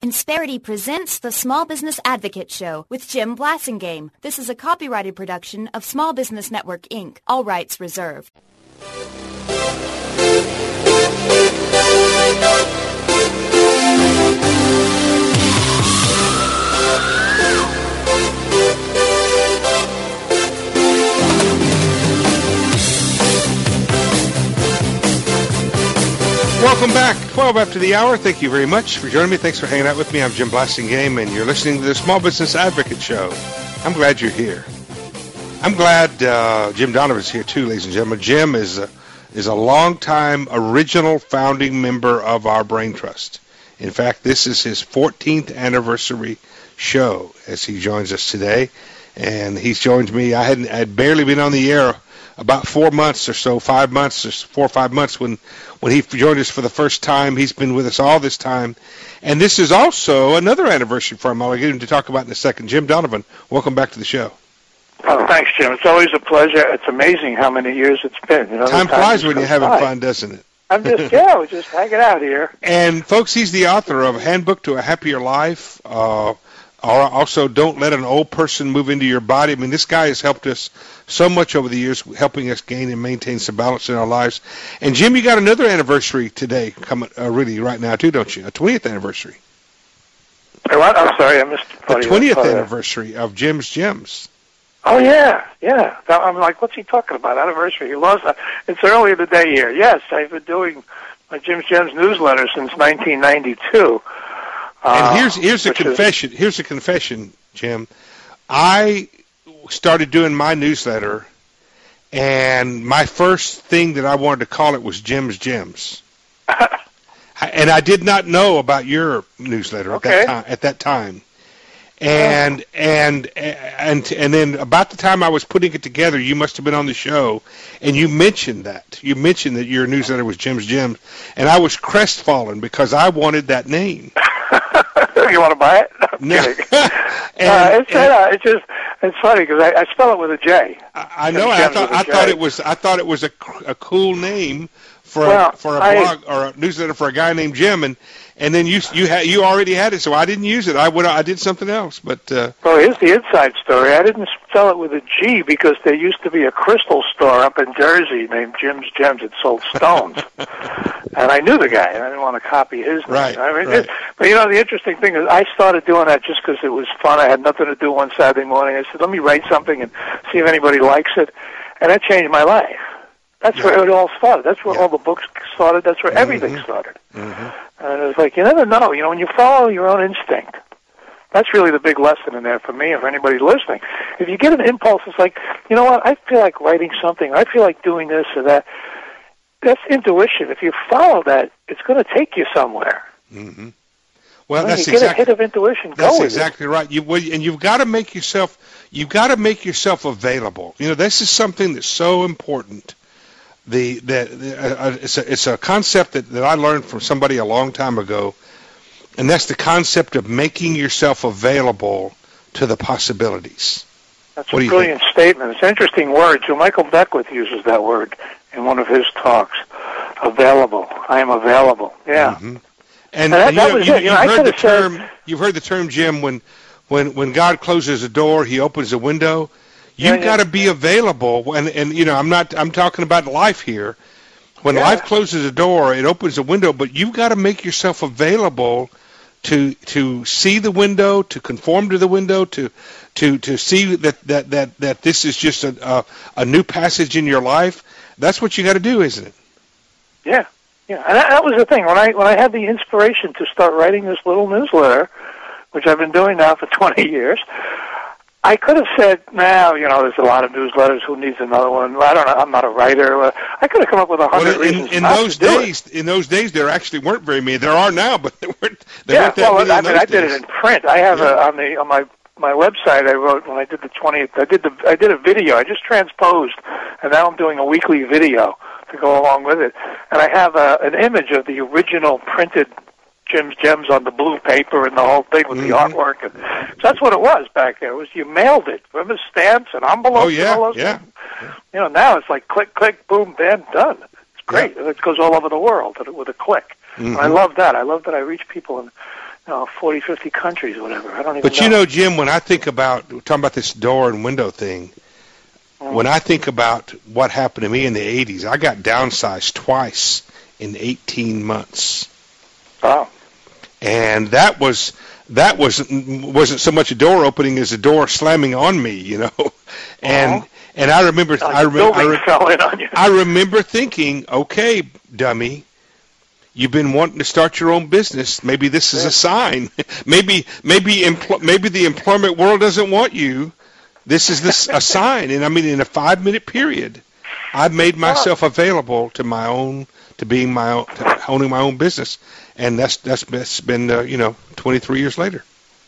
Insperity presents the Small Business Advocate Show with Jim Blasingame. This is a copyrighted production of Small Business Network, Inc., all rights reserved. Welcome back. 12 after the hour. Thank you very much for joining me. Thanks for hanging out with me. I'm Jim Blasingame, and you're listening to the Small Business Advocate Show. I'm glad you're here. I'm glad Jim Donovan's here, too, ladies and gentlemen. Jim is a long-time original founding member of our Brain Trust. In fact, this is his 14th anniversary show as he joins us today. And he's joined me. I'd barely been on the air about 4 months or so, 5 months, or 4 or 5 months when he joined us for the first time. He's been with us all this time. And this is also another anniversary for him. I'll get him to talk about in a second. Jim Donovan, welcome back to the show. Oh, thanks, Jim. It's always a pleasure. It's amazing how many years it's been. You know, time flies when you're having fun, doesn't it? I'm just, we're just hanging out here. And, folks, he's the author of Handbook to a Happier Life. Also, Don't Let an Old Person Move into Your Body. I mean, this guy has helped us so much over the years, helping us gain and maintain some balance in our lives. And, Jim, you got another anniversary today coming really right now, too, don't you? A 20th anniversary. What? I'm sorry, I missed the 20th anniversary of Jim's Gems. Oh, yeah. I'm like, what's he talking about? Anniversary. He lost that. It's early in the day here. Yes, I've been doing my Jim's Gems newsletter since 1992. And here's a confession. Here's a confession, Jim. I started doing my newsletter, and my first thing that I wanted to call it was Jim's Gems. And I did not know about your newsletter at that time. And then about the time I was putting it together, you must have been on the show, and you mentioned that. You mentioned that your newsletter was Jim's Gems, and I was crestfallen because I wanted that name. You want to buy it? No. It's funny because I spell it with a J. I know. I thought it was a cool name for a blog or a newsletter for a guy named Jim, and then you already had it, so I didn't use it. I did something else, but. Well, here's the inside story. I didn't spell it with a G because there used to be a crystal store up in Jersey named Jim's Gems. It sold stones, and I knew the guy, and I didn't want to copy his name. Right. But you know, the interesting thing is, I started doing that just because it was fun. I had nothing to do one Saturday morning. I said, let me write something and see if anybody likes it, and that changed my life. That's where it all started. That's where all the books started. That's where everything started. Mm-hmm. And it was like, you never know. You know, when you follow your own instinct, that's really the big lesson in there for me and for anybody listening. If you get an impulse, it's like, you know what, I feel like writing something. I feel like doing this or that. That's intuition. If you follow that, it's going to take you somewhere. Mm-hmm. Well, when you get a hit of intuition, go with it. That's exactly right. And you've got to make yourself available. You know, this is something that's so important. It's a concept that I learned from somebody a long time ago, and that's the concept of making yourself available to the possibilities. That's a brilliant statement. It's an interesting word, too. Michael Beckwith uses that word in one of his talks. Available. I am available. Yeah. Mm-hmm. And you've heard the term, Jim, when God closes a door, he opens a window. You've got to be available, and you know, I'm talking about life here. When life closes a door, it opens a window, but you've got to make yourself available to see the window, to conform to the window, to see that this is just a new passage in your life. That's what you got to do, isn't it? Yeah. And that was the thing. When I had the inspiration to start writing this little newsletter, which I've been doing now for 20 years, I could have said, now, you know, there's a lot of newsletters. Who needs another one? I don't know. I'm not a writer. I could have come up with 100 reasons in those days. In those days, there actually weren't very many. There are now, but there weren't that many. I did it in print. I have on my website. I wrote when I did the 20th. I did a video. I just transposed, and now I'm doing a weekly video to go along with it. And I have an image of the original printed Jim's Gems on the blue paper and the whole thing with the artwork. And so that's what it was back there. It was you mailed it. Remember stamps and envelopes and all those things? You know, now it's like click, click, boom, bam, done. It's great. Yeah. It goes all over the world with a click. Mm-hmm. And I love that. I love that I reach people and 40, 50 countries or whatever. I don't even know. But you know, Jim, when I think about, we're talking about this door and window thing, when I think about what happened to me in the 80s, I got downsized twice in 18 months. Wow. And that wasn't so much a door opening as a door slamming on me, you know. And I remember fell in on you. I remember thinking, okay, dummy, you've been wanting to start your own business. Maybe this is a sign. maybe the employment world doesn't want you. This is a sign. And I mean, in a 5-minute period, I've made myself available to owning my own business, and that's been 23 years later.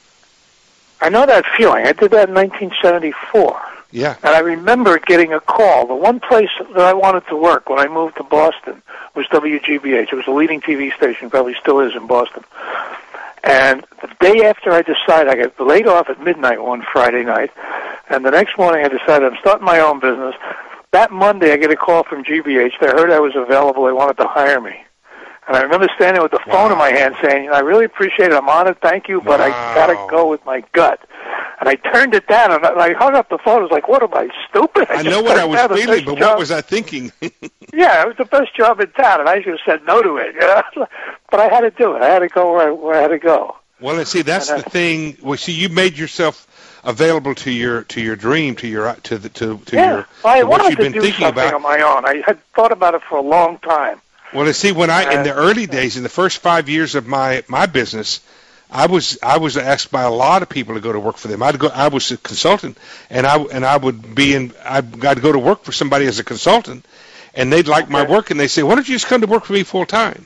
I know that feeling. I did that in 1974. Yeah. And I remember getting a call. The one place that I wanted to work when I moved to Boston was WGBH. It was a leading TV station, probably still is in Boston. And the day after I decided, I got laid off at midnight one Friday night, and the next morning I decided I'm starting my own business. That Monday I get a call from GBH. They heard I was available. They wanted to hire me. And I remember standing with the phone in my hand saying, I really appreciate it. I'm honored. Thank you, but I got to go with my gut. And I turned it down, and I hung up the phone. I was like, what am I, stupid? I know what I was feeling, but what was I thinking? Yeah, it was the best job in town, and I should have said no to it. You know? But I had to do it. I had to go where I had to go. Well, and see, that's the thing. Well, see, you made yourself available to your dream, to your what you've been thinking about. On my own. I had thought about it for a long time. Well, and see, in the early days, in the first 5 years of my business, I was asked by a lot of people to go to work for them. I was a consultant, and I'd go to work for somebody as a consultant, and they'd like my work, and they say, why don't you just come to work for me full time?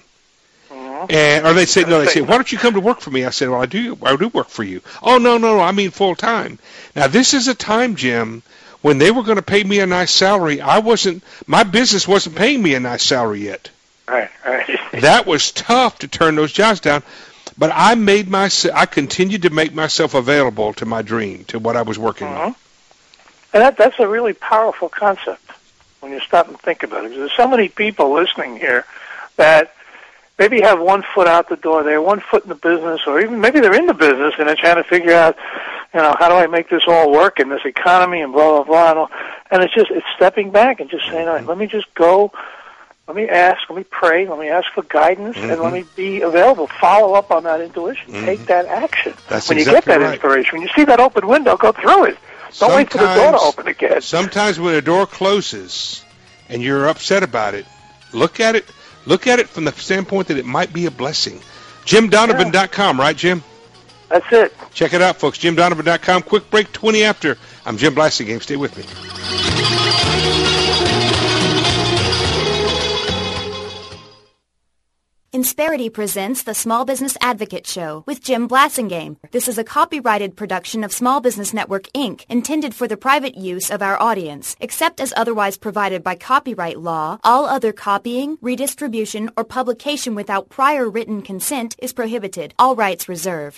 Or they say, why don't you come to work for me? I said, well, I do work for you. Oh, no, I mean full time. Now, this is a time, Jim, when they were going to pay me a nice salary. My business wasn't paying me a nice salary yet. Right. That was tough to turn those jobs down. But I continued to make myself available to my dream, to what I was working on. And that's a really powerful concept when you stop and think about it. There's so many people listening here that maybe have one foot out the door, they have one foot in the business, or even maybe they're in the business and they're trying to figure out, how do I make this all work in this economy and blah, blah, blah. And it's stepping back and just saying, all right, let me just go. Let me ask, let me pray, let me ask for guidance, and let me be available. Follow up on that intuition. Take that action. When you get that inspiration, when you see that open window, go through it. Don't wait for the door to open again. Sometimes when a door closes and you're upset about it, look at it from the standpoint that it might be a blessing. JimDonovan.com, right, Jim? That's it. Check it out, folks. JimDonovan.com. Quick break, 20 after. I'm Jim Blasingame. Stay with me. Insperity presents the Small Business Advocate Show with Jim Blasingame. This is a copyrighted production of Small Business Network, Inc., intended for the private use of our audience. Except as otherwise provided by copyright law, all other copying, redistribution, or publication without prior written consent is prohibited. All rights reserved.